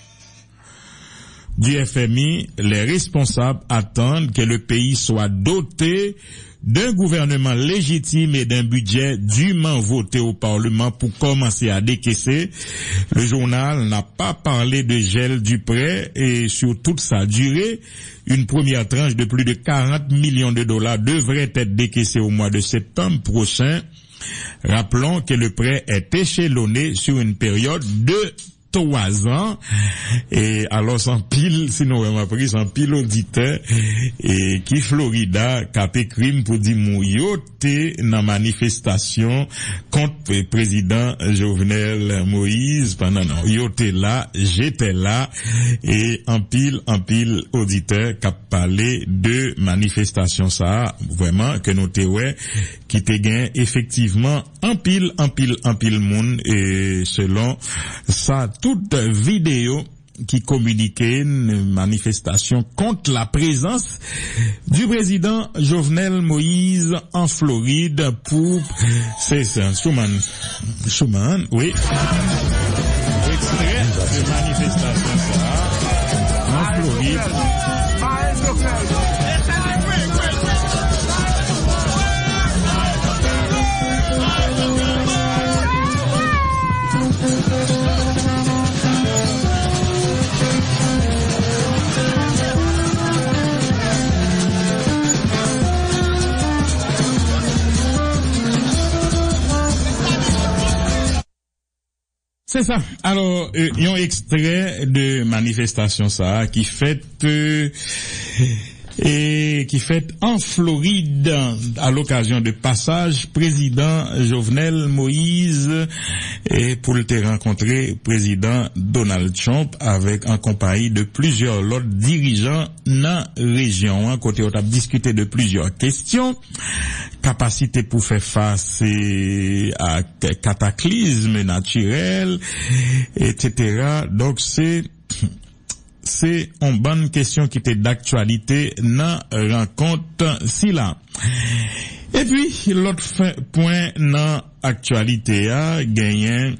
du F M I, les responsables attendent que le pays soit doté d'un gouvernement légitime et d'un budget dûment voté au Parlement pour commencer à décaisser. Le journal n'a pas parlé de gel du prêt et sur toute sa durée, une première tranche de plus de quarante millions de dollars devrait être décaissée au mois de septembre prochain. Rappelons que le prêt est échelonné sur une période de trois ans, et alors sans pile, sinon vraiment pris sans pile auditeur, et qui Florida, capé crime pour dire mouilloté dans manifestation contre le président Jovenel Moïse, pendant non, yoté là, j'étais là, et en pile, en pile auditeur qui a parlé de manifestation ça, vraiment, que nous te ouais, qui te gain effectivement en pile, en pile, en pile monde, et selon ça, toute vidéo qui communiquait une manifestation contre la présence du président Jovenel Moïse en Floride pour, c'est ça, Schumann, Schumann, oui, extrait de manifestation ça, en Floride. C'est ça. Alors, euh, y a un extrait de manifestation ça qui fait euh, et qui fait en Floride à l'occasion de passage président Jovenel Moïse et pour le rencontrer président Donald Trump avec en compagnie de plusieurs autres dirigeants dans la région. À côté, on a discuté de plusieurs questions. Capacité pour faire face à cataclysmes naturels, et cetera. Donc c'est c'est une bonne question qui était d'actualité dans la rencontre si là. Et puis l'autre point dans l'actualité a gagné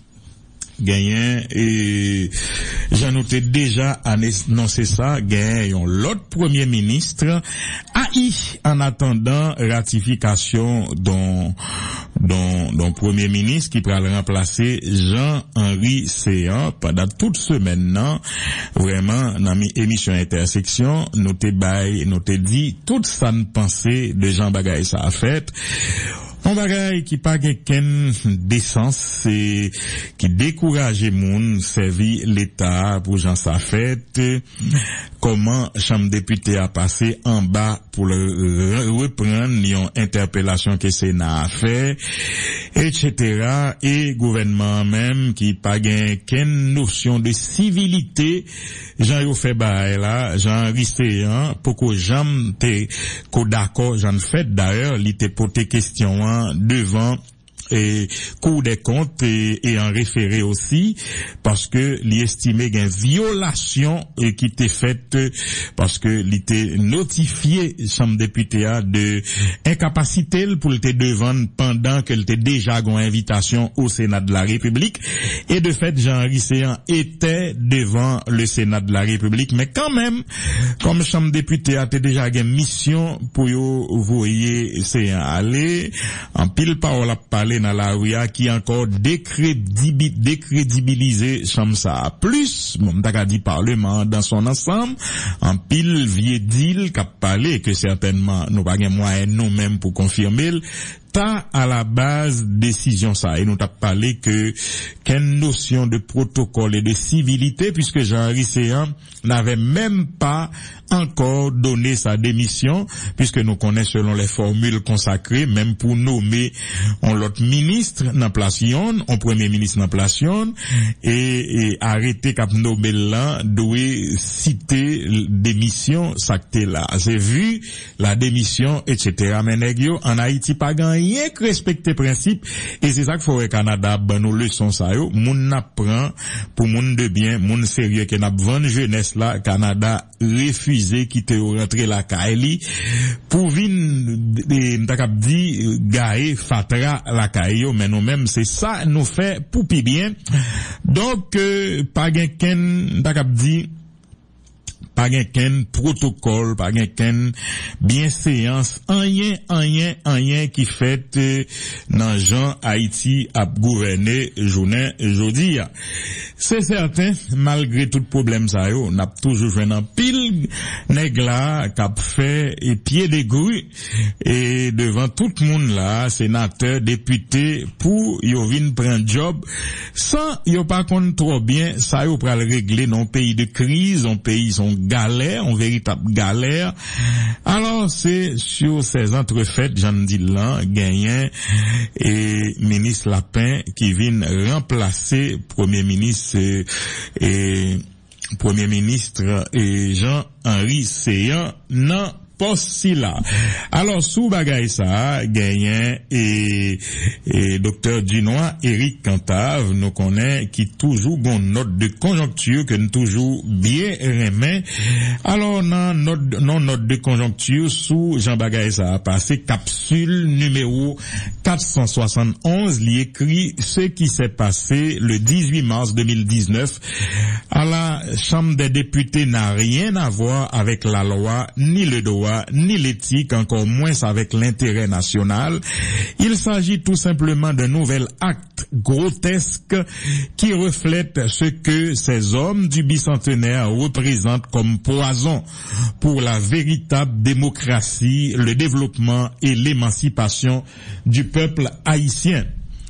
gagné et j'en noté déjà annoncé ça gagné l'autre premier ministre haï en attendant ratification dont dont dont premier ministre qui pourra remplacer Jean-Henri Séan pendant toute semaine non vraiment dans mi émission intersection nous te bail nous te dit toute ça ne pensée de Jean Bagay ça a fait. On bagaille qui pas gain décence et qui décourage moun servi l'état pour Jean sa fête. Comment chambre député a passé en bas pour le reprendre une interpellation que Sénat a fait, et cetera. Et gouvernement même qui pas gain qu'une notion de civilité. Jean yo fait bail là, Jean Risséan pour que j'aime te ko d'accord Jean fait d'ailleurs il te posé question hein, devant et Cour des comptes et, et en référé aussi parce que l'estimé une violation et qui était faite parce que il était notifié chambre député de incapacité pour le devant pendant qu'elle était déjà une invitation au Sénat de la République et de fait Jean-Henri Séan était devant le Sénat de la République mais quand même comme chambre député a déjà une mission pour vous voyez Séan aller en pile parole à parler dans la rue qui encore décrédibilisé comme ça plus mon t'as dit parlement dans son ensemble en pile vieux deal qu'a parlé que certainement nous pas gain moyen nous même pour confirmer ta à la base décision ça et nous t'a parlé que quelle notion de protocole et de civilité puisque Jean-Henri Séan n'avait même pas encore donné sa démission puisque nous connaissons selon les formules consacrées même pour nommer on l'autre ministre dans place yon on premier ministre dans place yon et, et arrêter cap Nobel là doit citer démission ça que là c'est vu la démission etc. mais nèg yo en Haïti pas rien que respecter principe et c'est ça qu'il faut au Canada ben nos leçons ça yo moun n'apprend pour moun de bien moun sérieux qui n'a vendre jeunesse là Canada refusé quitter rentrer la Kaili pour vinn m'ta dit gaé fatra la Kaio mais nous même c'est ça nous fait pour pi bien donc euh, pas gain ken m'ta dit pas gain protocole pas gain bienséance rien rien rien qui fait dans Jean Haïti a gouverner journée aujourd'hui c'est certain malgré tout problème ça yo n'a toujours joué en pile nèg là qu'a fait et pied de grue et devant tout le monde là sénateur député pour yo vinn prendre job sans yo pas connait trop bien ça yo pral régler non pays de crise on pays son galère, en véritable galère. Alors, c'est sur ces entrefaites, j'en dis là, gagnant et ministre Lapin qui vient remplacer premier ministre et, et premier ministre et Jean-Henri Séan, non, poste là. Alors sous bagay ça gagnant et et docteur Dunois Éric Cantave nous connaît qui toujours bon note de conjoncture que nous toujours bien remet. Alors non note non note de conjoncture sous Jean Bagay ça a passé capsule numéro quatre cent soixante et onze il écrit ce qui s'est passé le dix-huit mars deux mille dix-neuf à la Chambre des députés n'a rien à voir avec la loi ni le droit ni l'éthique, encore moins avec l'intérêt national. Il s'agit tout simplement d'un nouvel acte grotesque qui reflète ce que ces hommes du bicentenaire représentent comme poison pour la véritable démocratie, le développement et l'émancipation du peuple haïtien.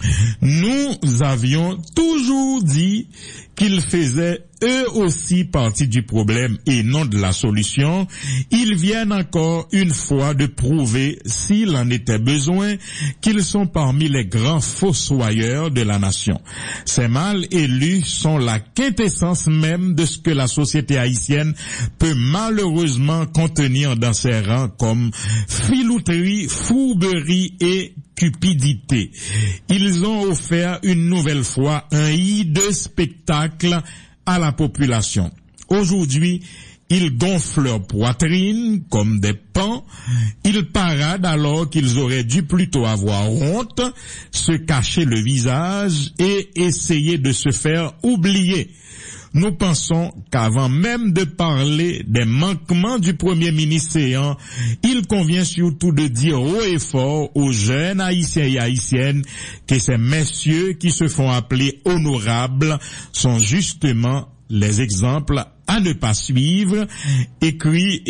Nous avions toujours dit qu'ils faisaient eux aussi partie du problème et non de la solution. Ils viennent encore une fois de prouver, s'il en était besoin, qu'ils sont parmi les grands fossoyeurs de la nation. Ces mal élus sont la quintessence même de ce que la société haïtienne peut malheureusement contenir dans ses rangs comme filouterie, fourberie et cupidité. Ils ont offert une nouvelle fois un hideux spectacle à la population. Aujourd'hui, ils gonflent leur poitrine comme des pans, ils paradent alors qu'ils auraient dû plutôt avoir honte, se cacher le visage et essayer de se faire oublier. Nous pensons qu'avant même de parler des manquements du Premier ministre séant, il convient surtout de dire haut et fort aux jeunes Haïtiens et Haïtiennes que ces messieurs qui se font appeler honorables sont justement les exemples à ne pas suivre, écrit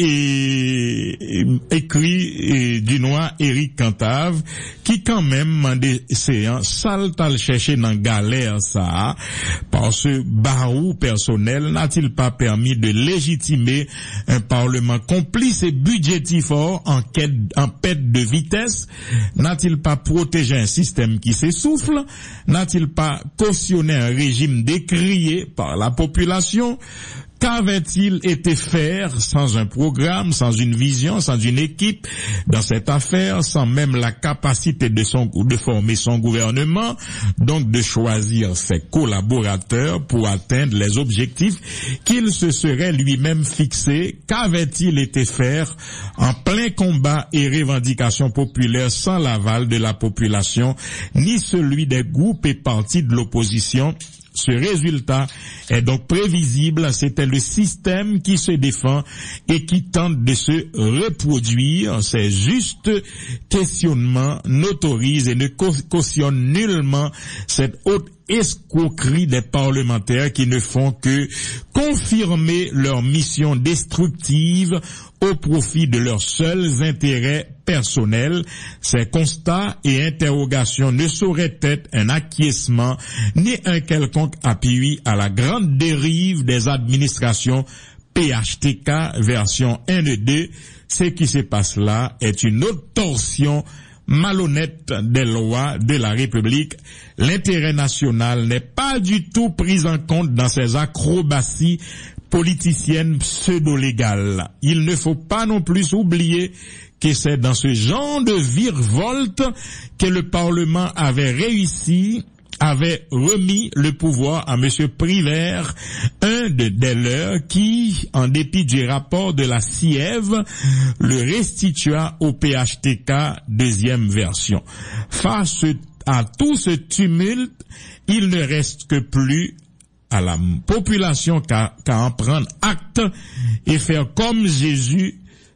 et écrit et, du noir Éric Cantave, qui quand même mandé séant sale tal chercher dans galère ça, par ce barou personnel n'a-t-il pas permis de légitimer un parlement complice et budgétivore en quête, en perte de vitesse? N'a-t-il pas protégé un système qui s'essouffle? N'a-t-il pas cautionné un régime décrié par la population? Qu'avait-il été faire sans un programme, sans une vision, sans une équipe dans cette affaire, sans même la capacité de son, de former son gouvernement, donc de choisir ses collaborateurs pour atteindre les objectifs qu'il se serait lui-même fixés? Qu'avait-il été faire en plein combat et revendication populaire sans l'aval de la population, ni celui des groupes et partis de l'opposition? Ce résultat est donc prévisible, c'était le système qui se défend et qui tente de se reproduire. Ces justes questionnements n'autorisent et ne cautionnent nullement cette haute escroquerie des parlementaires qui ne font que confirmer leur mission destructive au profit de leurs seuls intérêts personnels. Ces constats et interrogations ne sauraient être un acquiescement ni un quelconque appui à la grande dérive des administrations P H T K version un et deux. Ce qui se passe là est une autre torsion malhonnête des lois de la République. L'intérêt national n'est pas du tout pris en compte dans ces acrobaties politiciennes pseudo-légales. Il ne faut pas non plus oublier que c'est dans ce genre de virevolte que le Parlement avait réussi, avait remis le pouvoir à M. Privert, un de des leurs qui, en dépit du rapport de la C I E V, le restitua au P H T K deuxième version. Face à tout ce tumulte, il ne reste que plus à la population qu'à, qu'à en prendre acte et faire comme Jésus,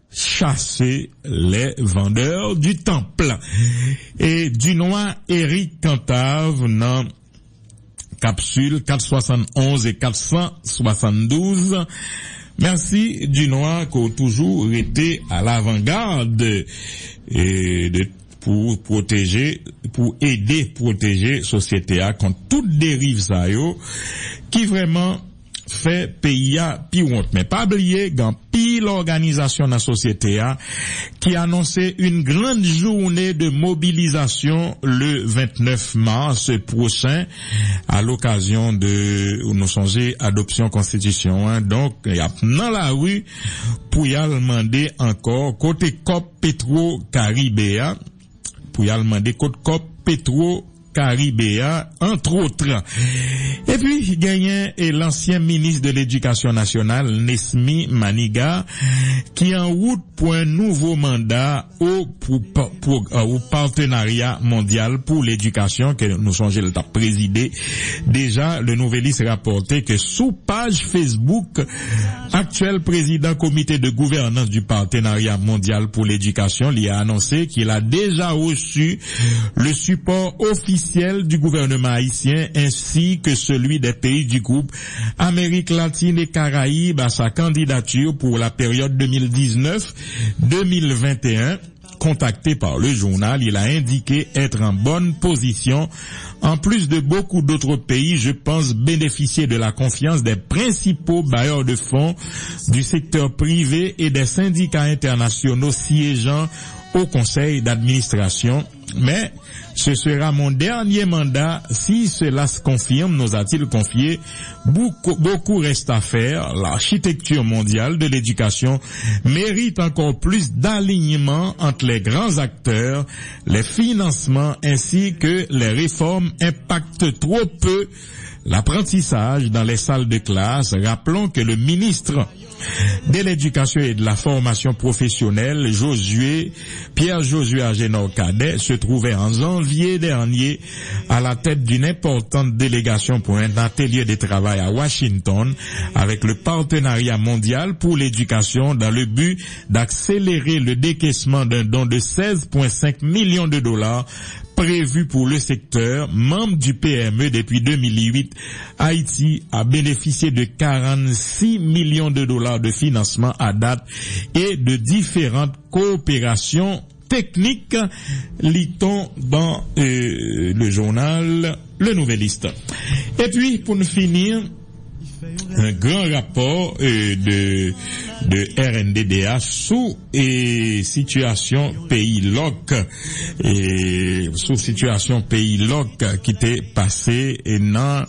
chasser les vendeurs du temple. Et du noir Éric Cantave dans capsule quatre cent soixante et onze et quatre cent soixante-douze. Merci du noir qui a toujours été à l'avant-garde et de pour protéger, pour aider, protéger société a contre toute dérive ça yo, qui vraiment fait pays à pi honte. Mais pas oublier, gan pile l'organisation de la société a, qui a annoncé une grande journée de mobilisation le vingt-neuf mars prochain, à l'occasion de, où nous songez, adoption constitution, hein. Donc, il y a dans la rue, pour y demander encore, côté COP Petro Caribéa, pour y demander côté COP Petro Caribéa, entre autres. Et puis, gagnant est l'ancien ministre de l'Éducation nationale, Nesmi Maniga, qui est en route pour un nouveau mandat au, pour, pour, pour, euh, au partenariat mondial pour l'éducation, que nous songeons le présider. Déjà, le Nouvelliste rapportait que sous page Facebook, actuel président comité de gouvernance du partenariat mondial pour l'éducation, il a annoncé qu'il a déjà reçu le support officiel du gouvernement haïtien ainsi que celui des pays du groupe Amérique latine et Caraïbes à sa candidature pour la période deux mille dix-neuf deux mille vingt et un. contacté par le journal, il a indiqué être en bonne position. En plus de beaucoup d'autres pays, je pense bénéficier de la confiance des principaux bailleurs de fonds, du secteur privé et des syndicats internationaux siégeant au conseil d'administration. Mais ce sera mon dernier mandat si cela se confirme, nous a-t-il confié. Beaucoup, beaucoup reste à faire. L'architecture mondiale de l'éducation mérite encore plus d'alignement entre les grands acteurs. Les financements ainsi que les réformes impactent trop peu l'apprentissage dans les salles de classe. Rappelons que le ministre de l'Éducation et de la formation professionnelle, Josué, Pierre Josué Agénor-Cadet, se trouvait en janvier dernier à la tête d'une importante délégation pour un atelier de travail à Washington avec le partenariat mondial pour l'éducation dans le but d'accélérer le décaissement d'un don de seize virgule cinq millions de dollars prévu pour le secteur. Membre du P M E depuis deux mille huit, Haïti a bénéficié de quarante-six millions de dollars de financement à date et de différentes coopérations techniques, lit-on dans euh, le journal Le Nouvelliste. Et puis, pour nous finir, un grand rapport euh, de de R N D D H sous et situation pays loc et sous situation pays loc qui était passé dans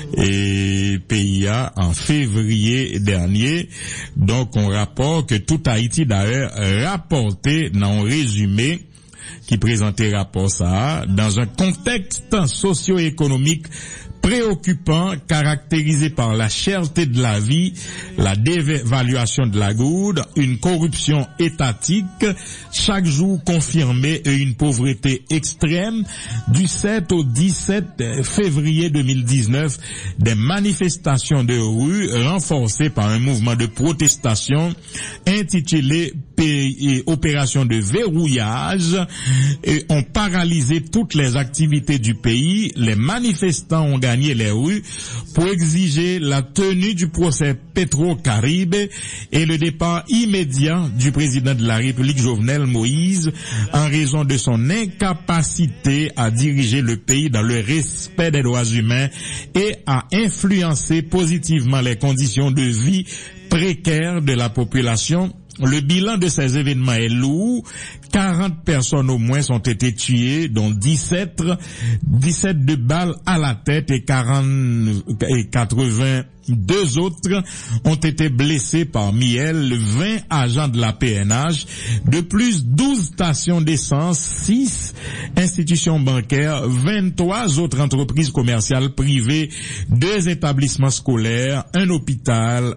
et P I A en février dernier. Donc on rapporte que tout Haïti d'ailleurs rapporté dans un résumé qui présentait rapport ça dans un contexte socio-économique préoccupant, caractérisé par la cherté de la vie, la dévaluation de la goude, une corruption étatique, chaque jour confirmée et une pauvreté extrême. Du sept au dix-sept février deux mille dix-neuf, des manifestations de rue renforcées par un mouvement de protestation intitulé et opération de verrouillage et ont paralysé toutes les activités du pays. Les manifestants ont gagné les rues pour exiger la tenue du procès Petro-Caribe et le départ immédiat du président de la République Jovenel Moïse en raison de son incapacité à diriger le pays dans le respect des droits humains et à influencer positivement les conditions de vie précaires de la population. Le bilan de ces événements est lourd. quarante personnes au moins ont été tuées, dont dix-sept, dix-sept de balles à la tête et quarante et quatre-vingt-deux autres ont été blessés, parmi elles vingt agents de la P N H. De plus, douze stations d'essence, six institutions bancaires, vingt-trois autres entreprises commerciales privées, deux établissements scolaires, un hôpital,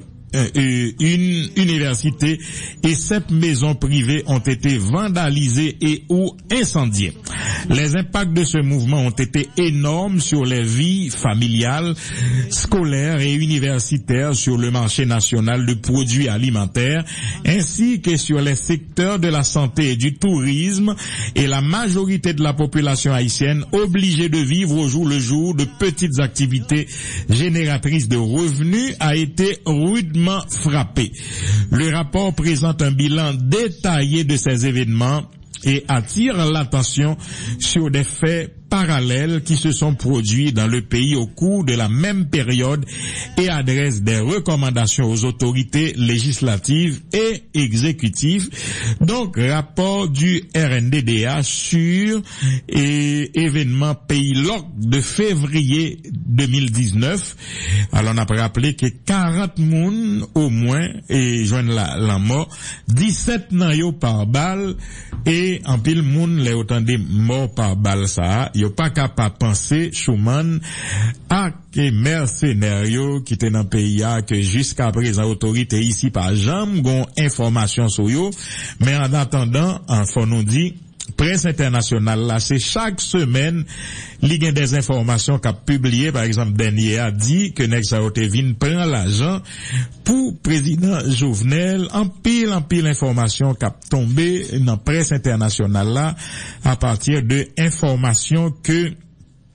une université et sept maisons privées ont été vandalisées et ou incendiées. Les impacts de ce mouvement ont été énormes sur les vies familiales, scolaires et universitaires, sur le marché national de produits alimentaires, ainsi que sur les secteurs de la santé et du tourisme, et la majorité de la population haïtienne obligée de vivre au jour le jour de petites activités génératrices de revenus a été rudement frappé. Le rapport présente un bilan détaillé de ces événements et attire l'attention sur des faits parallèles qui se sont produits dans le pays au cours de la même période et adresse des recommandations aux autorités législatives et exécutives. Donc, rapport du R N D D H sur et événement pays loc de février deux mille dix-neuf. Alors, on a rappelé que quarante moun au moins et joignent la, la mort, dix-sept nan yo par balle et en pile moun les autant de morts par balle ça. Yo pas capable penser Schumann à que mercenaires qui étaient dans le pays que jusqu'à présent autorité ici par jamais gon information sur yo, mais en attendant en faut nous dit presse internationale là, c'est chaque semaine li gen des informations qu'a publié. Par exemple, dernier a dit que Nex Aotevin prend l'argent pour président Jovenel, en pile en pile information qu'a tombé dans presse internationale là à partir de informations que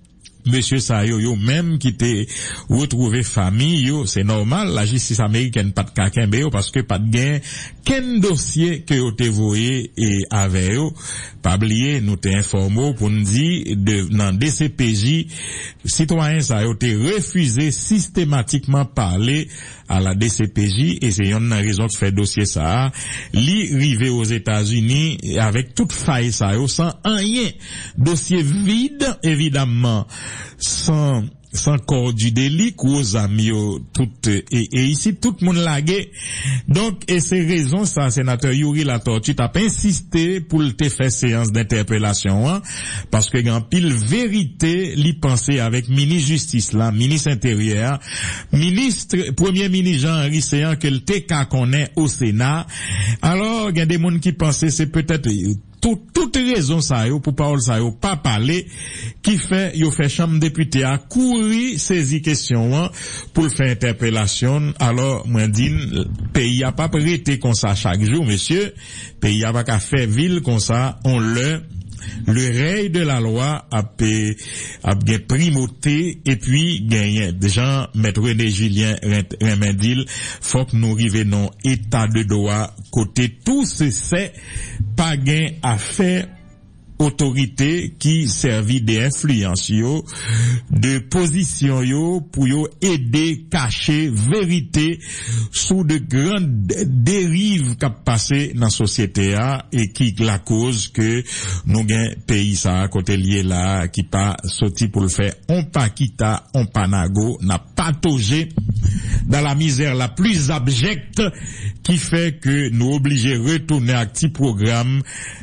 monsieur Sayo, yo même qui t'est retrouvé famille, yo, c'est normal, la justice américaine pas de kakembe yo, parce que pas de gain, quel dossier que yo te voyé et avec yo, pas oublier, nous te informé pour nous dire, de, dans D C P J, citoyen Sayo te refusé systématiquement parler à la D C P J, et c'est une raison de faire dossier ça, li rivé aux États-Unis, avec toute faille Sayo, sans rien, dossier vide, évidemment, sans sans corps du délit, aux amis, tout, et, et ici, tout le monde lagué. Donc, et ces raisons, ça, sénateur Yuri Latortue a pas insisté pour le te faire séance d'interpellation, hein, parce que, en pile vérité, l'y penser avec ministre justice là, ministre intérieur, ministre, premier ministre Jean-Henri Séan, que le T K connaît au Sénat. Alors, il y a des gens qui pensaient, c'est peut-être, Tout, toute raison ça yo, pour parole ça yo, pas parler, qui fait, yo fait chambre député à courir saisi question, hein, pour le faire interpellation. Alors, moi, dit, pays a pas prêté comme ça chaque jour, monsieur. Pays a pas qu'à faire ville comme ça, on le, le règne de la loi a payé, a bien primauté, et puis, gagné. Déjà, maître René Julien Remendil, faut que nous arrivions dans état de droit, côté tout ce c'est, pas gain à faire autorité qui servit des influences yo, de position yo, pour yo aider, cacher, vérité, sous de grandes dérives qui passé dans la société a, et qui la cause que nous gain pays ça, côté lié là, qui pas sorti pour le faire, on pas quitta, on pas nago, n'a pas togé dans la misère la plus abjecte, qui fait que nous obligés retourner à petit programme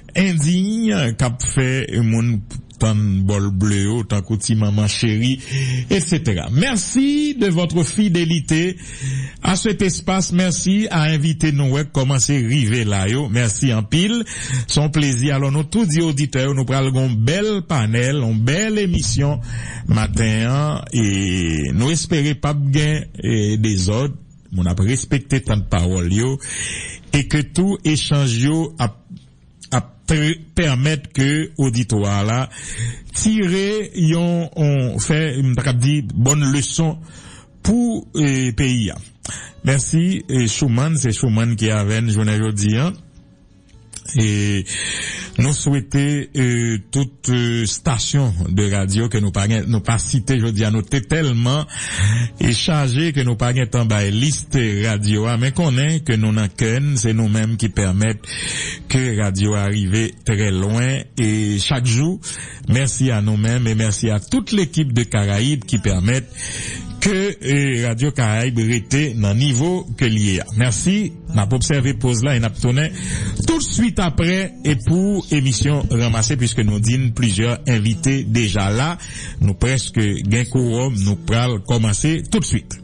indigne qu'a fait mon tan bol bleu, tant qu'outil maman chérie, et cetera. Merci de votre fidélité à cet espace. Merci à inviter nous à commencer river là yo. Merci en pile. Son plaisir. Alors nous tous les auditeurs, nous prenons un bel panel, une belle émission matin, et nous espérons pas bien des autres. On a respecté tant de paroles yo, et que tout échange yo a permettre que auditoire là tirer yon on fait une dit bonne leçon pour euh, pays. Merci et Schumann, c'est Schumann qui avait une journée aujourd'hui, hein. Et nous souhaitons euh, toute euh, station de radio que nous pas nous pas citer aujourd'hui à noter tellement et chargé que nous pas tant ba liste radio, mais qu'on est que nous n'en qu'un, c'est nous-mêmes qui permettent que radio arrive très loin, et chaque jour merci à nous-mêmes et merci à toute l'équipe de Caraïbes qui permettent que euh, Radio Caraïbe rete dans niveau que lié. Merci. N'a pas observé pause là et n'a tourné tout de suite après, et pour émission ramassée, puisque nous dînons plusieurs invités déjà là, nous presque gain quorum, nous pral commencer tout de suite.